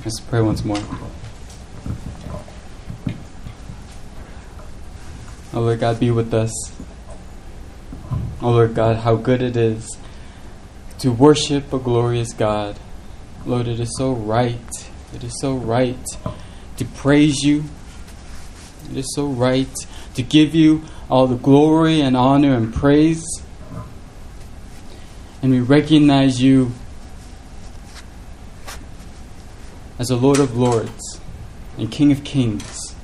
Let's pray once more. Oh Lord God, be with us. Oh Lord God, how good it is to worship a glorious God. Lord, it is so right. It is so right to praise you. It is so right to give you all the glory and honor and praise. And we recognize you as the Lord of Lords and King of Kings.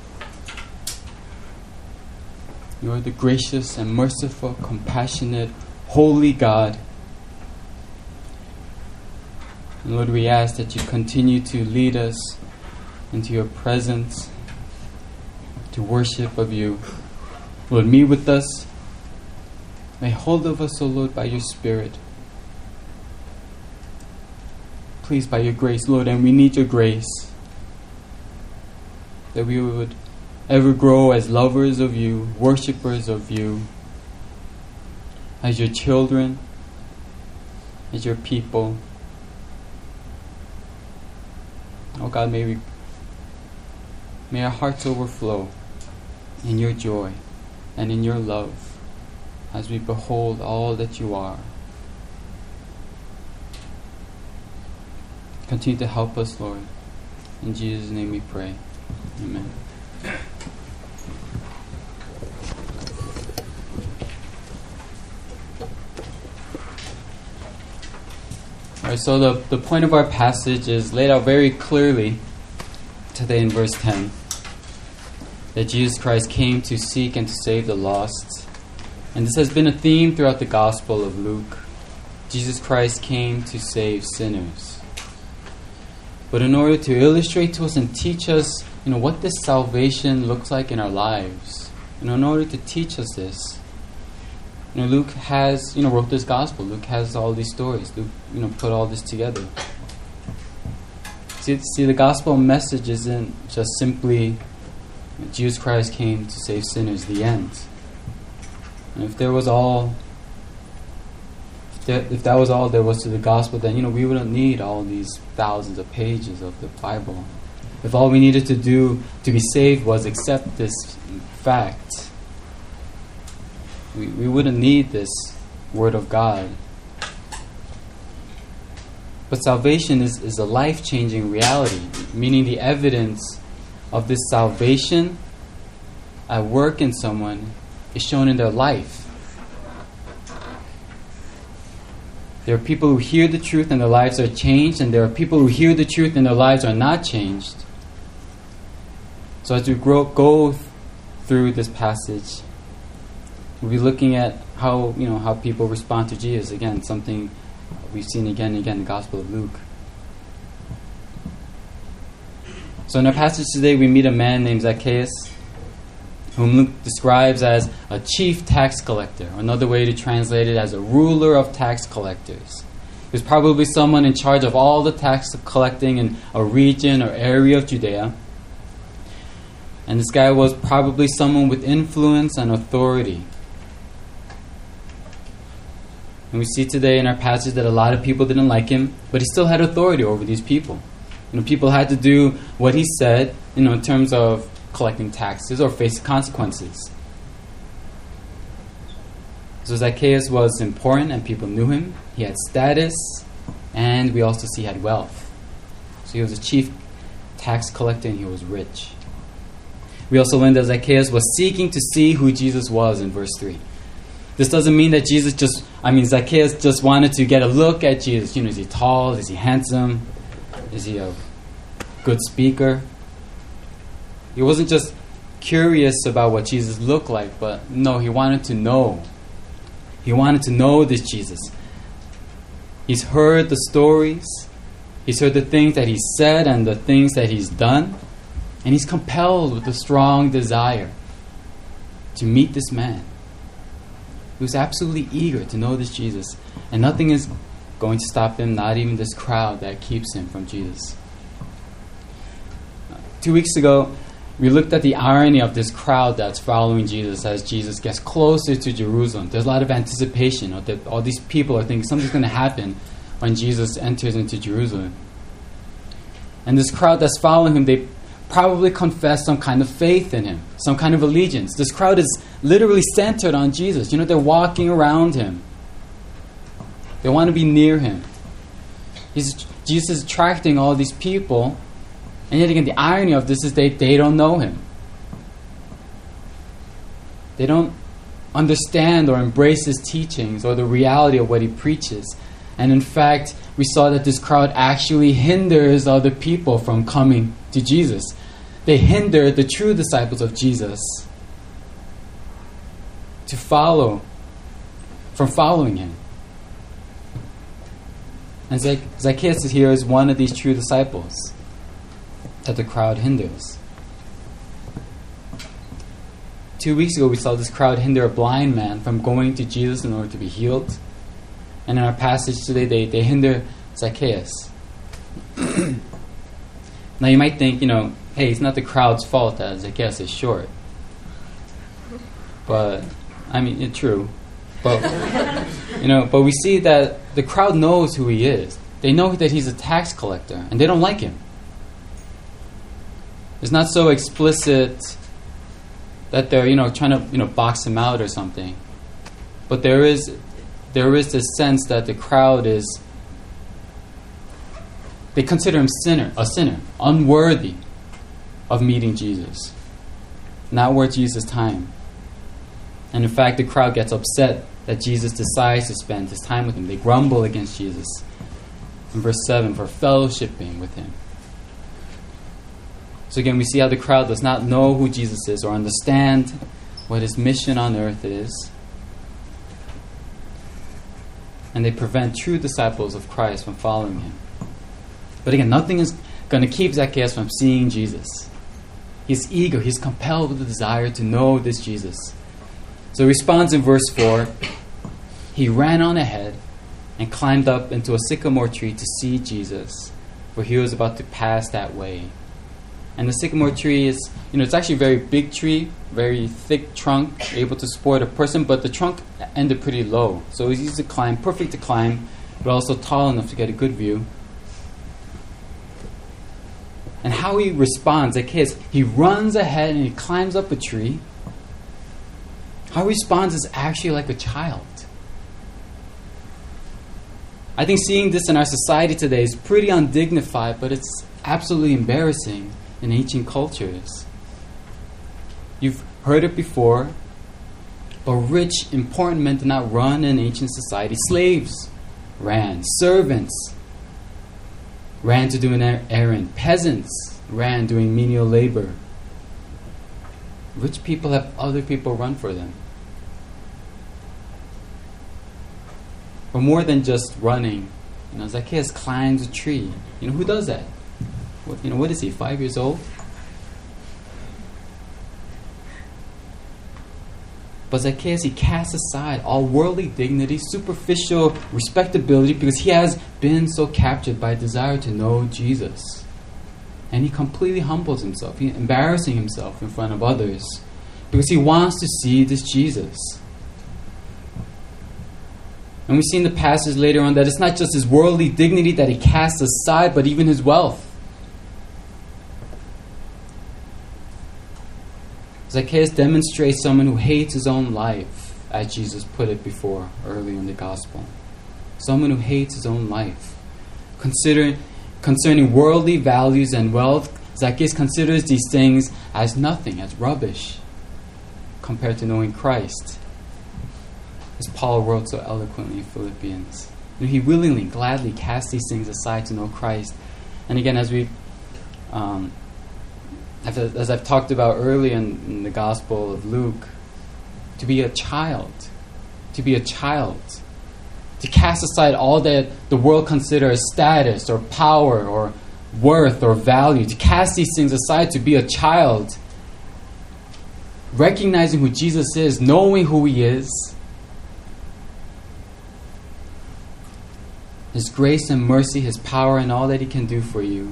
You are the gracious and merciful, compassionate, holy God. And Lord, we ask that you continue to lead us into your presence, to worship of you. Lord, meet with us. Lay hold of us, O Lord, by your Spirit. Please, by your grace, Lord, and we need your grace, that we would ever grow as lovers of you, worshipers of you, as your children, as your people. Oh God, may our hearts overflow in your joy and in your love as we behold all that you are. Continue to help us, Lord. In Jesus' name we pray. Amen. Alright, so the point of our passage is laid out very clearly today in verse 10. That Jesus Christ came to seek and to save the lost. And this has been a theme throughout the Gospel of Luke. Jesus Christ came to save sinners. But in order to illustrate to us and teach us, what this salvation looks like in our lives, in order to teach us this, Luke has, wrote this gospel. Luke has all these stories. Luke, put all this together. See, the gospel message isn't just simply Jesus Christ came to save sinners, the end. And if that was all there was to the gospel, then we wouldn't need all these thousands of pages of the Bible. If all we needed to do to be saved was accept this fact, we wouldn't need this Word of God. But salvation is a life-changing reality, meaning the evidence of this salvation at work in someone is shown in their life. There are people who hear the truth and their lives are changed, and there are people who hear the truth and their lives are not changed. So as we go through this passage, we'll be looking at how people respond to Jesus. Again, something we've seen again and again in the Gospel of Luke. So in our passage today, we meet a man named Zacchaeus, whom Luke describes as a chief tax collector. Another way to translate it as a ruler of tax collectors. He was probably someone in charge of all the tax collecting in a region or area of Judea. And this guy was probably someone with influence and authority. And we see today in our passage that a lot of people didn't like him, but he still had authority over these people. People had to do what he said, in terms of collecting taxes or face consequences. So Zacchaeus was important and people knew him. He had status, and we also see he had wealth. So he was a chief tax collector and he was rich. We also learned that Zacchaeus was seeking to see who Jesus was in verse 3. This doesn't mean that Zacchaeus just wanted to get a look at Jesus. Is he tall? Is he handsome? Is he a good speaker? He wasn't just curious about what Jesus looked like, but no, he wanted to know. He wanted to know this Jesus. He's heard the stories. He's heard the things that he said and the things that he's done. And he's compelled with a strong desire to meet this man. He was absolutely eager to know this Jesus. And nothing is going to stop him, not even this crowd that keeps him from Jesus. 2 weeks ago, we looked at the irony of this crowd that's following Jesus as Jesus gets closer to Jerusalem. There's a lot of anticipation. All these people are thinking something's going to happen when Jesus enters into Jerusalem. And this crowd that's following him, they probably confess some kind of faith in him, some kind of allegiance. This crowd is literally centered on Jesus. They're walking around him. They want to be near him. Jesus is attracting all these people, and yet again, the irony of this is they don't know him. They don't understand or embrace his teachings or the reality of what he preaches. And in fact, we saw that this crowd actually hinders other people from coming to Jesus. They hinder the true disciples of Jesus from following him. And Zacchaeus here is one of these true disciples that the crowd hinders. 2 weeks ago, we saw this crowd hinder a blind man from going to Jesus in order to be healed. And in our passage today, they hinder Zacchaeus. Now you might think, hey, it's not the crowd's fault that Zacchaeus is short. But, it's true. But, but we see that the crowd knows who he is. They know that he's a tax collector, and they don't like him. It's not so explicit that they're, trying to, box him out or something. But there is this sense that the crowd they consider him a sinner, unworthy of meeting Jesus, not worth Jesus' time. And in fact, the crowd gets upset that Jesus decides to spend his time with him. They grumble against Jesus in verse 7 for fellowshipping with him. So again, we see how the crowd does not know who Jesus is or understand what his mission on earth is. And they prevent true disciples of Christ from following him. But again, nothing is going to keep Zacchaeus from seeing Jesus. He's eager, he's compelled with the desire to know this Jesus. So he responds in verse 4. He ran on ahead and climbed up into a sycamore tree to see Jesus, for he was about to pass that way. And the sycamore tree is, it's actually a very big tree, very thick trunk, able to support a person, but the trunk ended pretty low. So it was easy to climb, perfect to climb, but also tall enough to get a good view. And how he responds, he runs ahead and he climbs up a tree. How he responds is actually like a child. I think seeing this in our society today is pretty undignified, but it's absolutely embarrassing in ancient cultures. You've heard it before, but rich, important men did not run in ancient society. Slaves ran. Servants ran to do an errand. Peasants ran doing menial labor. Rich people have other people run for them. But more than just running, Zacchaeus climbs a tree. Who does that? What is he, 5 years old? But Zacchaeus, he casts aside all worldly dignity, superficial respectability, because he has been so captured by a desire to know Jesus. And he completely humbles himself, embarrassing himself in front of others, because he wants to see this Jesus. And we see in the passage later on that it's not just his worldly dignity that he casts aside, but even his wealth. Zacchaeus demonstrates someone who hates his own life, as Jesus put it before earlier in the gospel. Someone who hates his own life. Concerning worldly values and wealth, Zacchaeus considers these things as nothing, as rubbish, compared to knowing Christ. As Paul wrote so eloquently in Philippians. He willingly, gladly casts these things aside to know Christ. And again, as I've talked about earlier in the Gospel of Luke, to be a child, to cast aside all that the world considers status or power or worth or value, to cast these things aside, to be a child, recognizing who Jesus is, knowing who he is, his grace and mercy, his power, and all that he can do for you.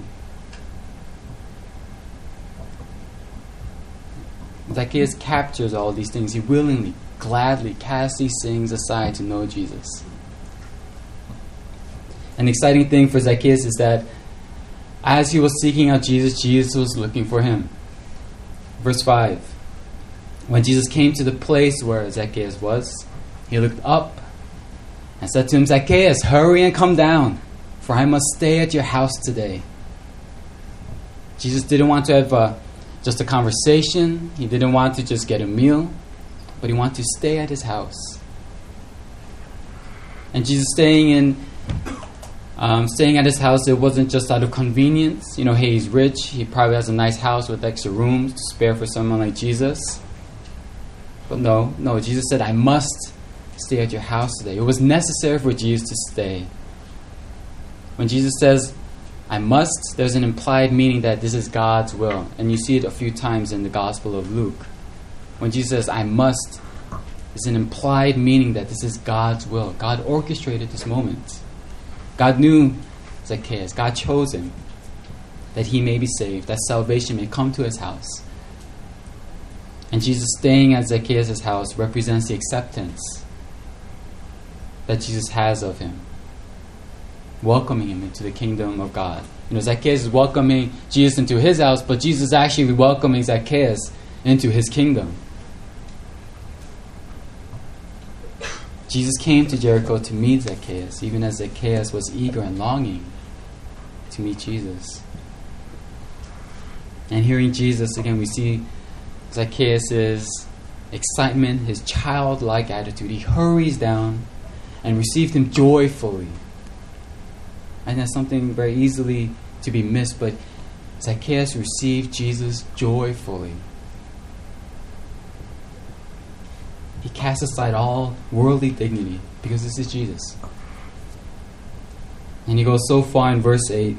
Zacchaeus captures all these things. He willingly, gladly casts these things aside to know Jesus. An exciting thing for Zacchaeus is that As he was seeking out Jesus, Jesus was looking for him. Verse 5. When Jesus came to the place where Zacchaeus was, he looked up and said to him, Zacchaeus, hurry and come down, for I must stay at your house today. Jesus didn't want to have just a conversation. He didn't want to just get a meal, but he wanted to stay at his house. And Jesus staying at his house, it wasn't just out of convenience. You know, hey, he's rich. He probably has a nice house with extra rooms to spare for someone like Jesus. But no, Jesus said, I must stay at your house today. It was necessary for Jesus to stay. When Jesus says, I must, there's an implied meaning that this is God's will. And you see it a few times in the Gospel of Luke. When Jesus says, I must, there's an implied meaning that this is God's will. God orchestrated this moment. God knew Zacchaeus. God chose him that he may be saved, that salvation may come to his house. And Jesus staying at Zacchaeus' house represents the acceptance that Jesus has of him, welcoming him into the kingdom of God. You know, Zacchaeus is welcoming Jesus into his house, but Jesus is actually welcoming Zacchaeus into his kingdom. Jesus came to Jericho to meet Zacchaeus, even as Zacchaeus was eager and longing to meet Jesus. And hearing Jesus, again, we see Zacchaeus' excitement, his childlike attitude. He hurries down and received him joyfully. And that's something very easily to be missed, but Zacchaeus received Jesus joyfully. He cast aside all worldly dignity because this is Jesus. And he goes so far in verse 8,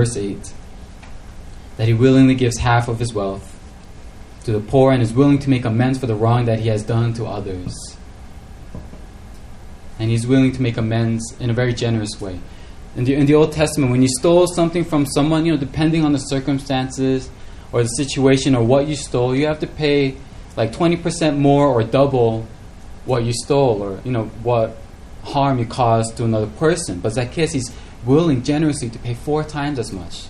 that he willingly gives half of his wealth to the poor and is willing to make amends for the wrong that he has done to others. And he's willing to make amends in a very generous way. In the Old Testament, when you stole something from someone, you know, depending on the circumstances or the situation or what you stole, you have to pay like 20% more or double what you stole, or, you know, what harm you caused to another person. But Zacchaeus, he's willing generously to pay 4 times as much.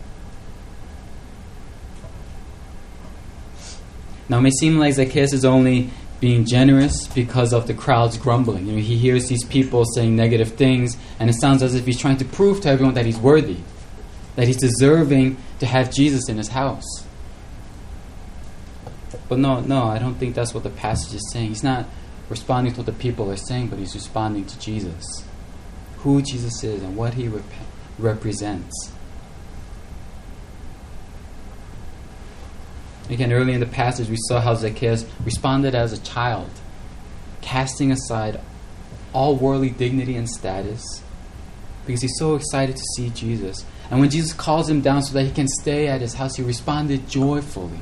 Now, it may seem like Zacchaeus is only being generous because of the crowd's grumbling. You know, he hears these people saying negative things, and it sounds as if he's trying to prove to everyone that he's worthy, that he's deserving to have Jesus in his house. But no, I don't think that's what the passage is saying. He's not responding to what the people are saying, but he's responding to Jesus, who Jesus is and what he represents. Again, early in the passage, we saw how Zacchaeus responded as a child, casting aside all worldly dignity and status, because he's so excited to see Jesus. And when Jesus calls him down so that he can stay at his house, he responded joyfully.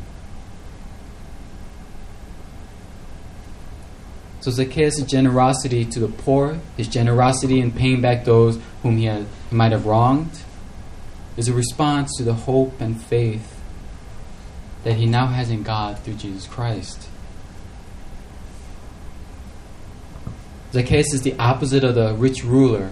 So Zacchaeus' generosity to the poor, his generosity in paying back those whom he might have wronged, is a response to the hope and faith that he now has in God through Jesus Christ. Zacchaeus is the opposite of the rich ruler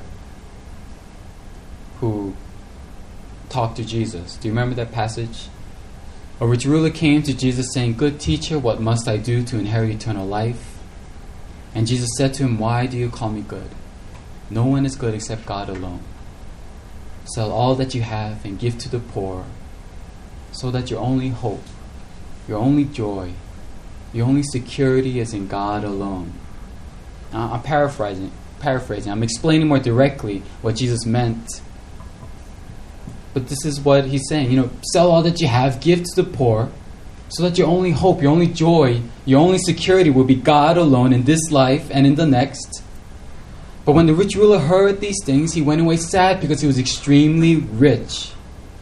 who talked to Jesus. Do you remember that passage? A rich ruler came to Jesus saying, "Good teacher, what must I do to inherit eternal life?" And Jesus said to him, "Why do you call me good? No one is good except God alone. Sell all that you have and give to the poor, so that your only hope, your only joy, your only security is in God alone." Now, I'm paraphrasing. I'm explaining more directly what Jesus meant. But this is what he's saying. You know, sell all that you have, give to the poor, so that your only hope, your only joy, your only security will be God alone in this life and in the next. But when the rich ruler heard these things, he went away sad because he was extremely rich.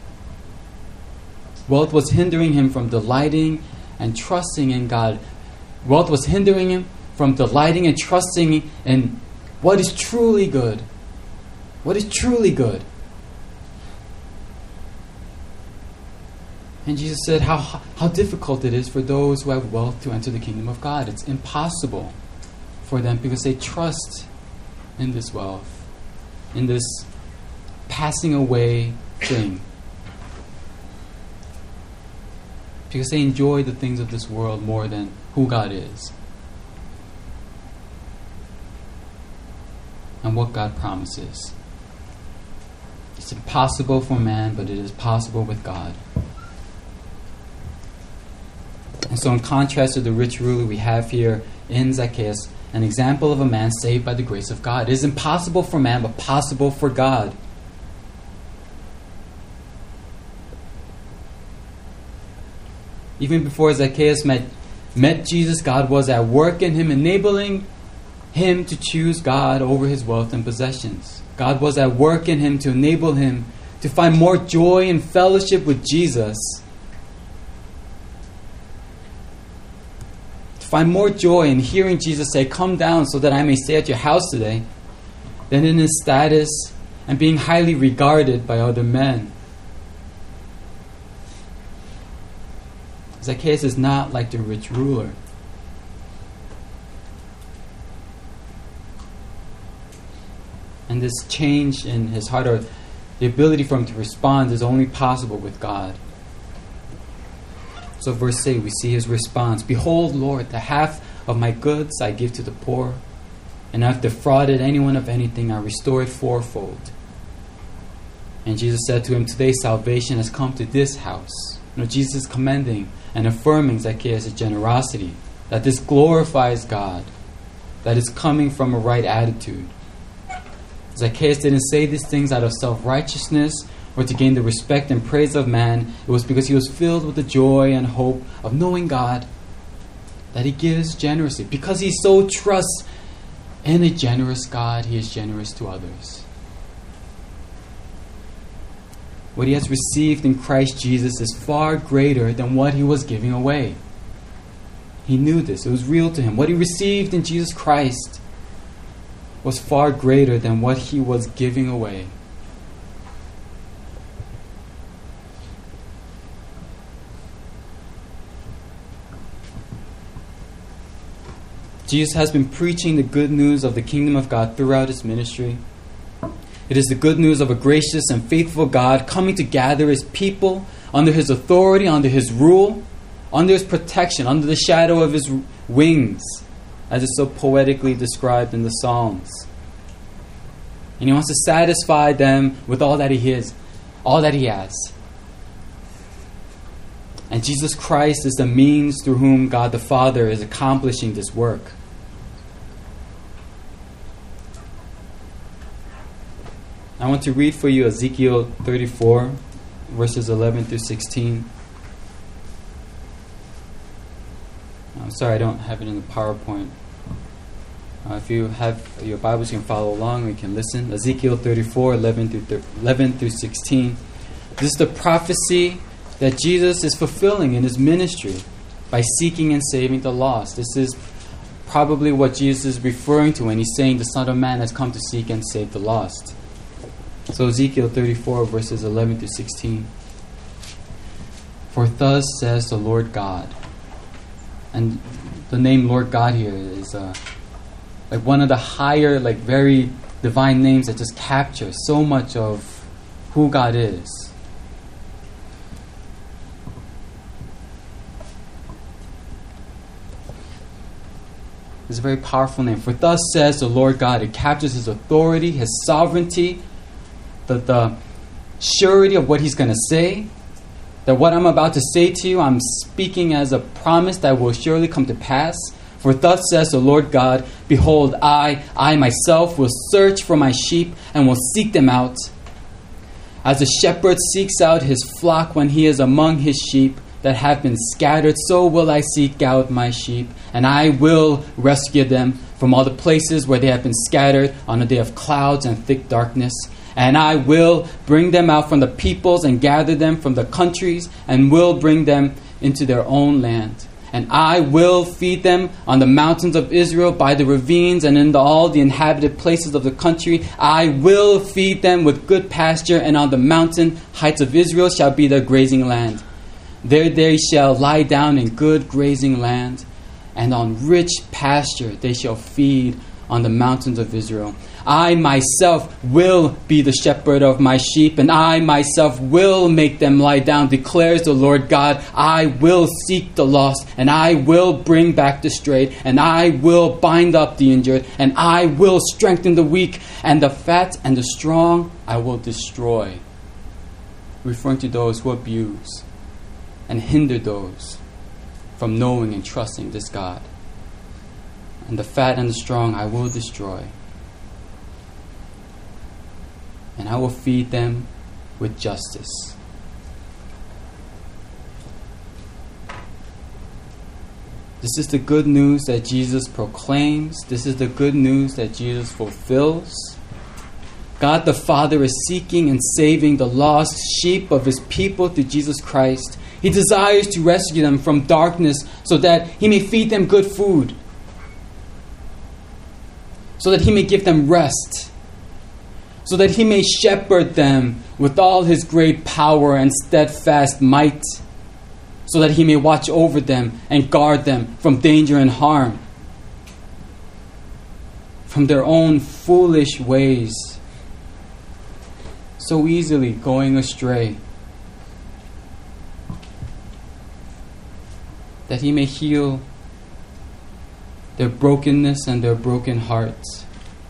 Wealth was hindering him from delighting and trusting in God. Wealth was hindering him from delighting and trusting in what is truly good. What is truly good. And Jesus said how difficult it is for those who have wealth to enter the kingdom of God. It's impossible for them because they trust in this wealth, in this passing away thing. Because they enjoy the things of this world more than who God is and what God promises. It's impossible for man, but it is possible with God. And so in contrast to the rich ruler, we have here in Zacchaeus an example of a man saved by the grace of God. It is impossible for man, but possible for God. Even before Zacchaeus met Jesus, God was at work in him, enabling him to choose God over his wealth and possessions. God was at work in him to enable him to find more joy and fellowship with Jesus. To find more joy in hearing Jesus say, "Come down so that I may stay at your house today," than in his status and being highly regarded by other men. Zacchaeus is not like the rich ruler. And this change in his heart, or the ability for him to respond, is only possible with God. So verse 8, we see his response. "Behold, Lord, the half of my goods I give to the poor, and I've defrauded anyone of anything, I restore it fourfold." And Jesus said to him, "Today salvation has come to this house." Jesus is commending and affirming Zacchaeus' generosity, that this glorifies God, that is coming from a right attitude. Zacchaeus didn't say these things out of self-righteousness or to gain the respect and praise of man. It was because he was filled with the joy and hope of knowing God, that he gives generously. Because he so trusts in a generous God, he is generous to others. What he has received in Christ Jesus is far greater than what he was giving away. He knew this. It was real to him. What he received in Jesus Christ was far greater than what he was giving away. Jesus has been preaching the good news of the kingdom of God throughout his ministry. It is the good news of a gracious and faithful God coming to gather his people under his authority, under his rule, under his protection, under the shadow of his wings, as is so poetically described in the Psalms. And he wants to satisfy them with all that he is, all that he has. And Jesus Christ is the means through whom God the Father is accomplishing this work. I want to read for you Ezekiel 34, verses 11 through 16. I'm sorry, I don't have it in the PowerPoint. If you have your Bibles, you can follow along, or you can listen. Ezekiel 34, 11 through 16. This is the prophecy that Jesus is fulfilling in his ministry by seeking and saving the lost. This is probably what Jesus is referring to when he's saying the Son of Man has come to seek and save the lost. So Ezekiel 34, verses 11 through 16. "For thus says the Lord God." And the name Lord God here is like one of the higher, like very divine names that just captures so much of who God is. It's a very powerful name. "For thus says the Lord God." It captures his authority, his sovereignty, the surety of what he's going to say, that what I'm about to say to you, I'm speaking as a promise that will surely come to pass. "For thus says the Lord God, behold, I myself will search for my sheep and will seek them out. As a shepherd seeks out his flock when he is among his sheep that have been scattered, so will I seek out my sheep, and I will rescue them from all the places where they have been scattered on a day of clouds and thick darkness. And I will bring them out from the peoples and gather them from the countries and will bring them into their own land. And I will feed them on the mountains of Israel, by the ravines, and in all the inhabited places of the country. I will feed them with good pasture, and on the mountain heights of Israel shall be their grazing land. There they shall lie down in good grazing land, and on rich pasture they shall feed on the mountains of Israel. I myself will be the shepherd of my sheep, and I myself will make them lie down, declares the Lord God. I will seek the lost, and I will bring back the strayed, and I will bind up the injured, and I will strengthen the weak, and the fat and the strong I will destroy. Referring to those who abuse and hinder those from knowing and trusting this God. And the fat and the strong I will destroy. And I will feed them with justice. This is the good news that Jesus proclaims. This is the good news that Jesus fulfills. God the Father is seeking and saving the lost sheep of His people through Jesus Christ. He desires to rescue them from darkness so that He may feed them good food, so that He may give them rest, so that He may shepherd them with all His great power and steadfast might, so that He may watch over them and guard them from danger and harm, from their own foolish ways, so easily going astray, that He may heal their brokenness and their broken hearts.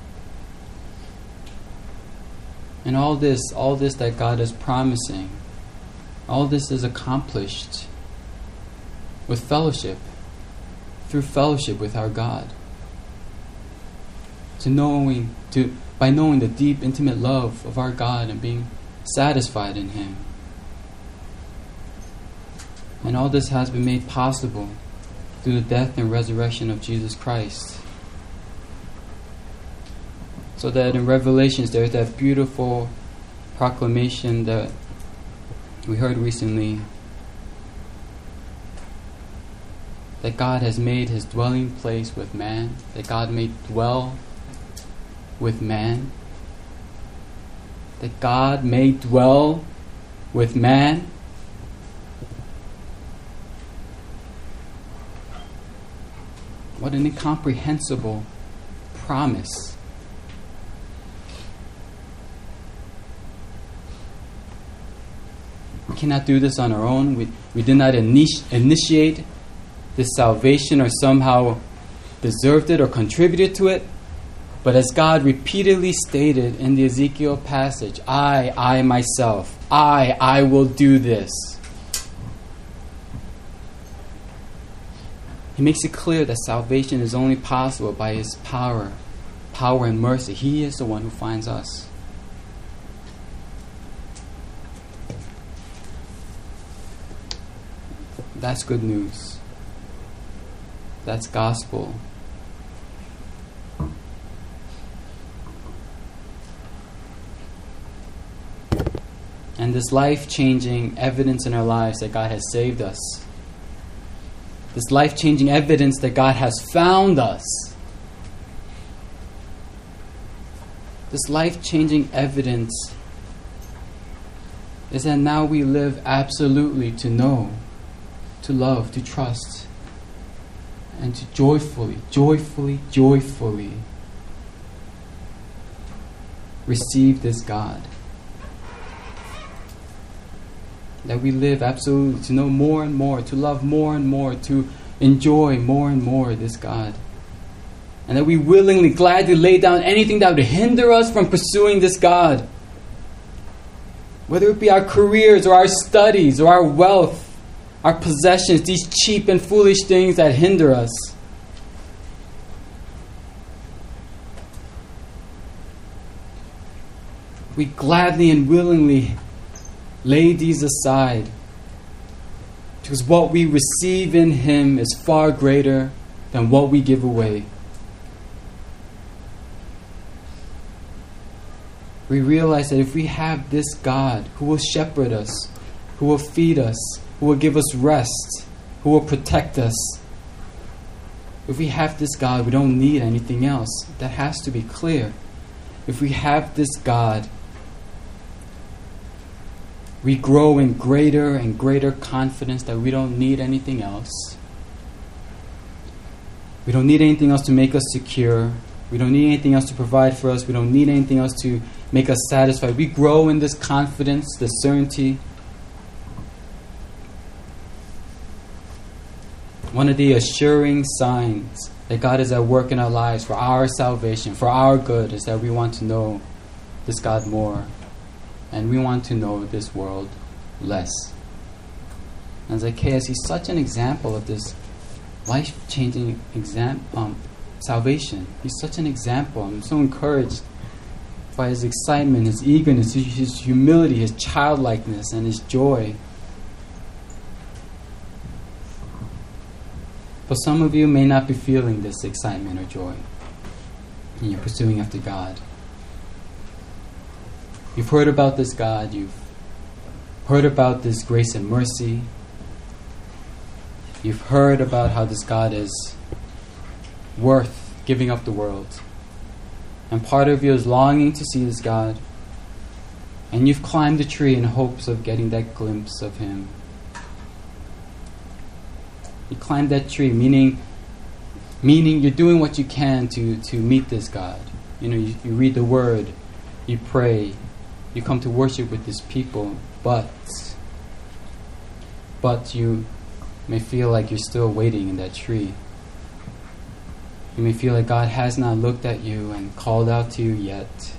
And all this that God is promising, all this is accomplished with fellowship, through fellowship with our God. By knowing the deep, intimate love of our God and being satisfied in Him. And all this has been made possible through the death and resurrection of Jesus Christ. So that in Revelations there's that beautiful proclamation that we heard recently, that God has made His dwelling place with man, that God may dwell with man, that God may dwell with man. What an incomprehensible promise. We cannot do this on our own. We did not initiate this salvation or somehow deserved it or contributed to it. But as God repeatedly stated in the Ezekiel passage, I myself, I will do this. He makes it clear that salvation is only possible by His power and mercy. He is the one who finds us. That's good news. That's gospel. And this life-changing evidence in our lives that God has saved us. This life-changing evidence that God has found us. This life-changing evidence is that now we live absolutely to know, to love, to trust, and to joyfully receive this God. That we live absolutely to know more and more, to love more and more, to enjoy more and more this God. And that we willingly, gladly lay down anything that would hinder us from pursuing this God. Whether it be our careers or our studies or our wealth, our possessions, these cheap and foolish things that hinder us. We gladly and willingly lay these aside, because what we receive in Him is far greater than what we give away. We realize that if we have this God who will shepherd us, who will feed us, who will give us rest, who will protect us, if we have this God, we don't need anything else. That has to be clear. If we have this God, we grow in greater and greater confidence that we don't need anything else. We don't need anything else to make us secure. We don't need anything else to provide for us. We don't need anything else to make us satisfied. We grow in this confidence, this certainty. One of the assuring signs that God is at work in our lives for our salvation, for our good, is that we want to know this God more. And we want to know this world less. And Zacchaeus, he's such an example of this life-changing salvation. He's such an example. I'm so encouraged by his excitement, his eagerness, his humility, his childlikeness, and his joy. But some of you may not be feeling this excitement or joy, and you're pursuing after God. You've heard about this God. You've heard about this grace and mercy. You've heard about how this God is worth giving up the world. And part of you is longing to see this God. And you've climbed the tree in hopes of getting that glimpse of Him. You climbed that tree, meaning you're doing what you can to meet this God. You read the Word, you pray, you come to worship with this people, but you may feel like you're still waiting in that tree. You may feel like God has not looked at you and called out to you yet.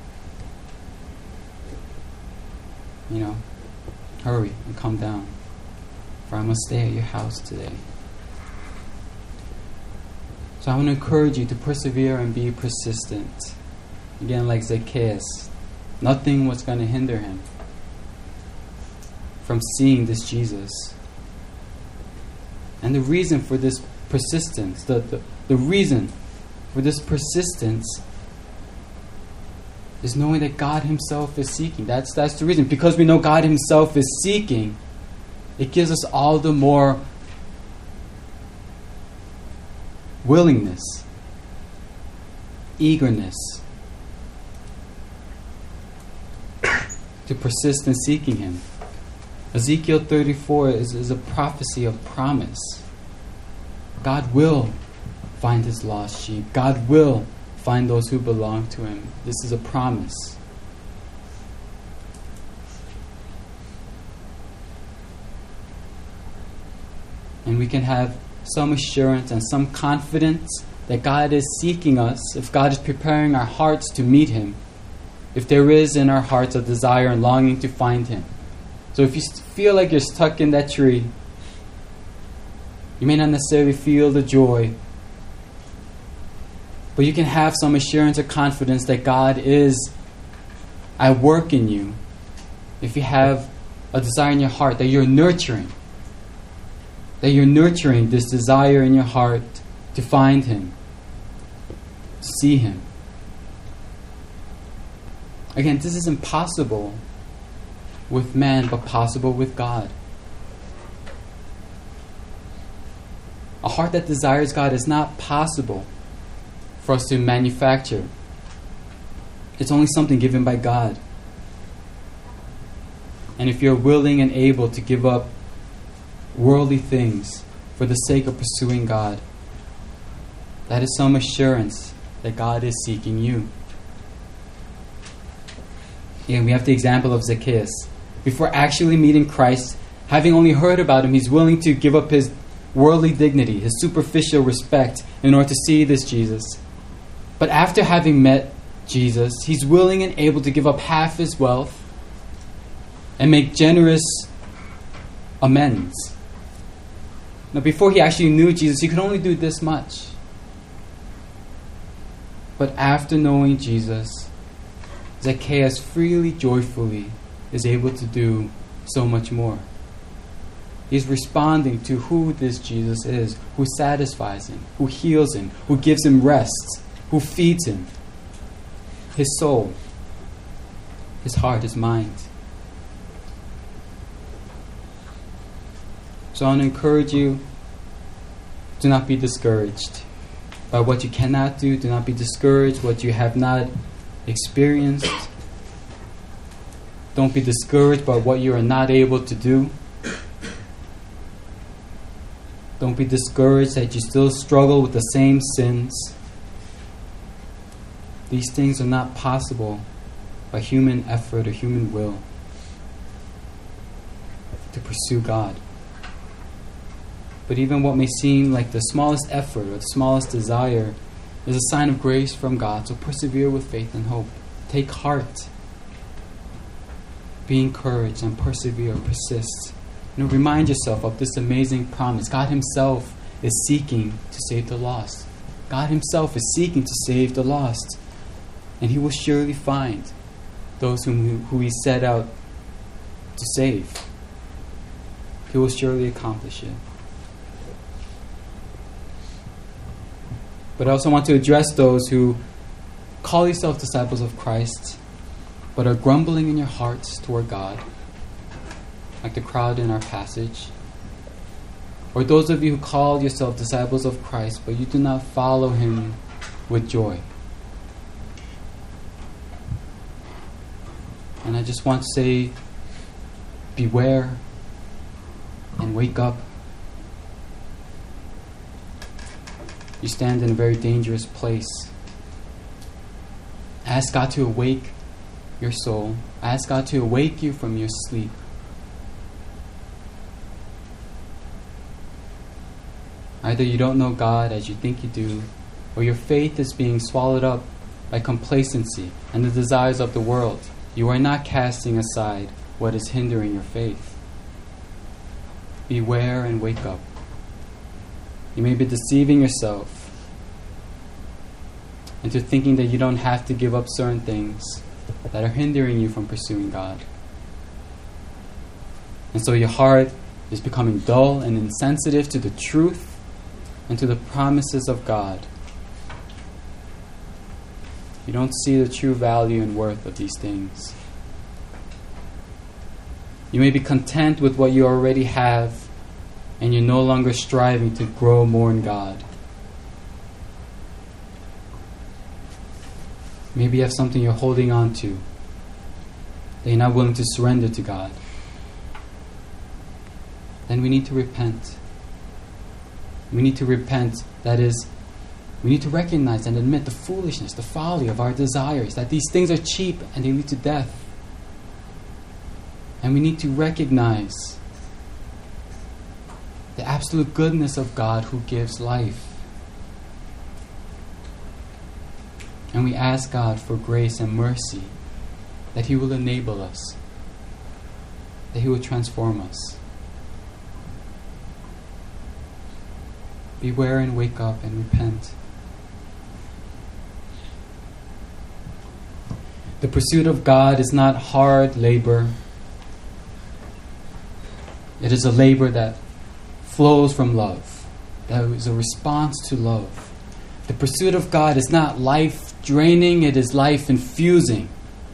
Hurry and come down, for I must stay at your house today. So I want to encourage you to persevere and be persistent. Again, like Zacchaeus, nothing was going to hinder him from seeing this Jesus. And the reason for this persistence, the reason for this persistence is knowing that God Himself is seeking. That's the reason. Because we know God Himself is seeking, it gives us all the more willingness, eagerness to persist in seeking Him. Ezekiel 34 is a prophecy of promise. God will find His lost sheep. God will find those who belong to Him. This is a promise. And we can have some assurance and some confidence that God is seeking us, if God is preparing our hearts to meet Him, if there is in our hearts a desire and longing to find Him. So if you feel like you're stuck in that tree, you may not necessarily feel the joy, but you can have some assurance or confidence that God is at work in you. If you have a desire in your heart that you're nurturing this desire in your heart to find Him, to see Him. Again, this is impossible with man, but possible with God. A heart that desires God is not possible for us to manufacture. It's only something given by God. And if you're willing and able to give up worldly things for the sake of pursuing God, that is some assurance that God is seeking you. And we have the example of Zacchaeus. Before actually meeting Christ, having only heard about Him, he's willing to give up his worldly dignity, his superficial respect, in order to see this Jesus. But after having met Jesus, he's willing and able to give up half his wealth and make generous amends. Now, before he actually knew Jesus, he could only do this much. But after knowing Jesus, Zacchaeus freely, joyfully is able to do so much more. He's responding to who this Jesus is, who satisfies him, who heals him, who gives him rest, who feeds him, his soul, his heart, his mind. So I want to encourage you, do not be discouraged by what you cannot do. Do not be discouraged what you have not experienced. Don't be discouraged by what you are not able to do. Don't be discouraged that you still struggle with the same sins. These things are not possible by human effort or human will to pursue God. But even what may seem like the smallest effort or the smallest desire is a sign of grace from God. So persevere with faith and hope. Take heart. Be encouraged and persevere, persist. Remind yourself of this amazing promise. God Himself is seeking to save the lost. God Himself is seeking to save the lost. And He will surely find those who He set out to save. He will surely accomplish it. But I also want to address those who call yourselves disciples of Christ, but are grumbling in your hearts toward God, like the crowd in our passage. Or those of you who call yourselves disciples of Christ, but you do not follow Him with joy. And I just want to say, beware and wake up. You stand in a very dangerous place. Ask God to awake your soul. Ask God to awake you from your sleep. Either you don't know God as you think you do, or your faith is being swallowed up by complacency and the desires of the world. You are not casting aside what is hindering your faith. Beware and wake up. You may be deceiving yourself into thinking that you don't have to give up certain things that are hindering you from pursuing God. And so your heart is becoming dull and insensitive to the truth and to the promises of God. You don't see the true value and worth of these things. You may be content with what you already have, and you're no longer striving to grow more in God. Maybe you have something you're holding on to that you're not willing to surrender to God. Then we need to repent. We need to repent. That is, we need to recognize and admit the foolishness, the folly of our desires, that these things are cheap and they lead to death. And we need to recognize the absolute goodness of God who gives life. And we ask God for grace and mercy, that He will enable us, that He will transform us. Beware and wake up and repent. The pursuit of God is not hard labor. It is a labor that flows from love. That is a response to love. The pursuit of God is not life draining, it is life infusing.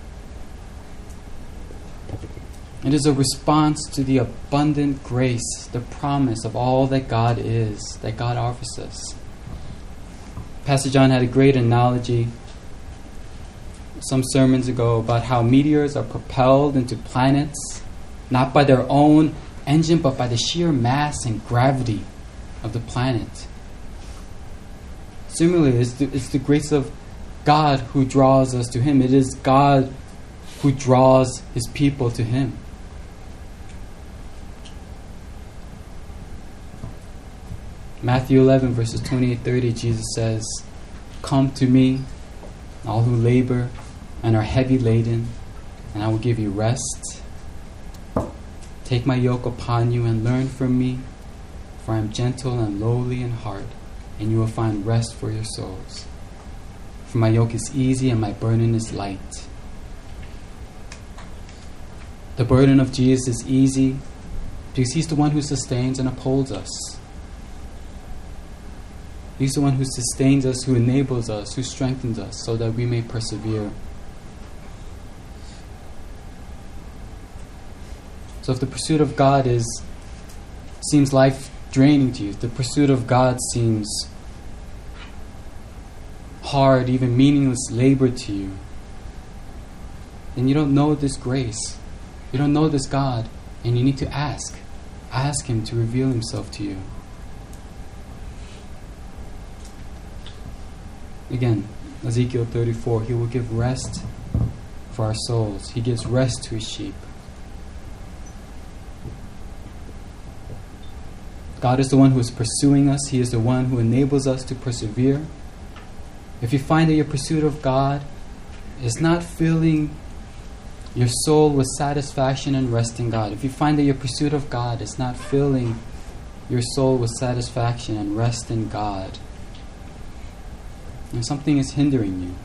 It is a response to the abundant grace, the promise of all that God is, that God offers us. Pastor John had a great analogy some sermons ago about how meteors are propelled into planets, not by their own engine, but by the sheer mass and gravity of the planet. Similarly, it's the grace of God who draws us to Him. It is God who draws His people to Him. Matthew 11, verses 28-30, Jesus says, "Come to me, all who labor and are heavy laden, and I will give you rest. Take my yoke upon you and learn from me, for I am gentle and lowly in heart, and you will find rest for your souls. For my yoke is easy and my burden is light." The burden of Jesus is easy because He's the one who sustains and upholds us. He's the one who sustains us, who enables us, who strengthens us so that we may persevere. So if the pursuit of God seems life-draining to you, if the pursuit of God seems hard, even meaningless labor to you, then you don't know this grace. You don't know this God, and you need to ask. Ask Him to reveal Himself to you. Again, Ezekiel 34, He will give rest for our souls. He gives rest to His sheep. God is the one who is pursuing us. He is the one who enables us to persevere. If you find that your pursuit of God is not filling your soul with satisfaction and rest in God, if you find that your pursuit of God is not filling your soul with satisfaction and rest in God, then something is hindering you.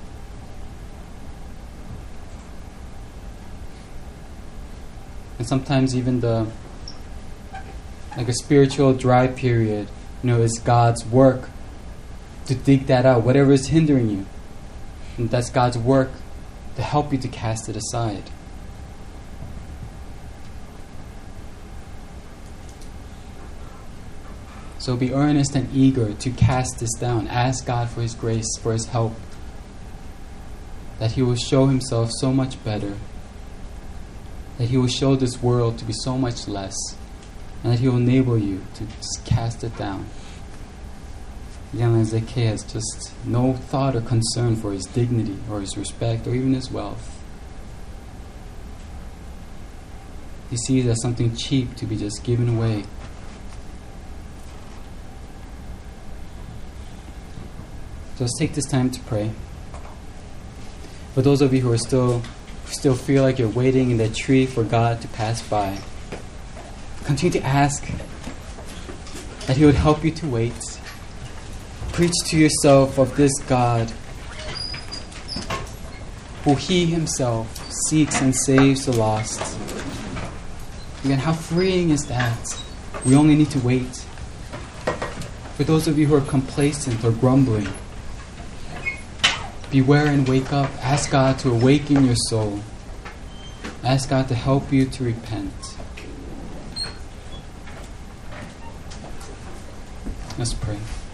And sometimes even like a spiritual dry period, is God's work to dig that out, whatever is hindering you. And that's God's work to help you to cast it aside. So be earnest and eager to cast this down. Ask God for His grace, for His help, that He will show Himself so much better, that He will show this world to be so much less, and that He will enable you to just cast it down. Young Zacchaeus has just no thought or concern for his dignity or his respect or even his wealth. He sees it as something cheap to be just given away. So let's take this time to pray. For those of you who are still feel like you're waiting in that tree for God to pass by, continue to ask that He would help you to wait. Preach to yourself of this God who He Himself seeks and saves the lost. Again, how freeing is that? We only need to wait. For those of you who are complacent or grumbling, beware and wake up. Ask God to awaken your soul. Ask God to help you to repent. Let's pray.